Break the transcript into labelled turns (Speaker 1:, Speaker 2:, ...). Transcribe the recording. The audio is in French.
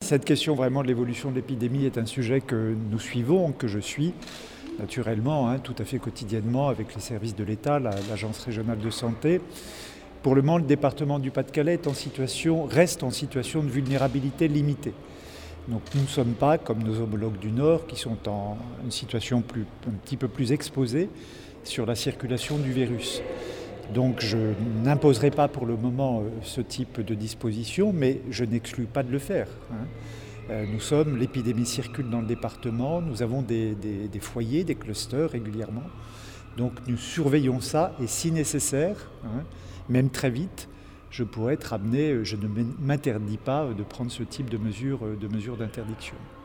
Speaker 1: Cette question vraiment de l'évolution de l'épidémie est un sujet que nous suivons, que je suis naturellement, tout à fait quotidiennement avec les services de l'État, l'Agence régionale de santé. Pour le moment, le département du Pas-de-Calais reste en situation de vulnérabilité limitée. Donc nous ne sommes pas comme nos homologues du Nord qui sont en une situation un petit peu plus exposée sur la circulation du virus. Donc je n'imposerai pas pour le moment ce type de disposition, mais je n'exclus pas de le faire. L'épidémie circule dans le département, nous avons des foyers, des clusters régulièrement. Donc nous surveillons ça et si nécessaire, même très vite, je pourrais être amené, je ne m'interdis pas de prendre ce type de mesures d'interdiction.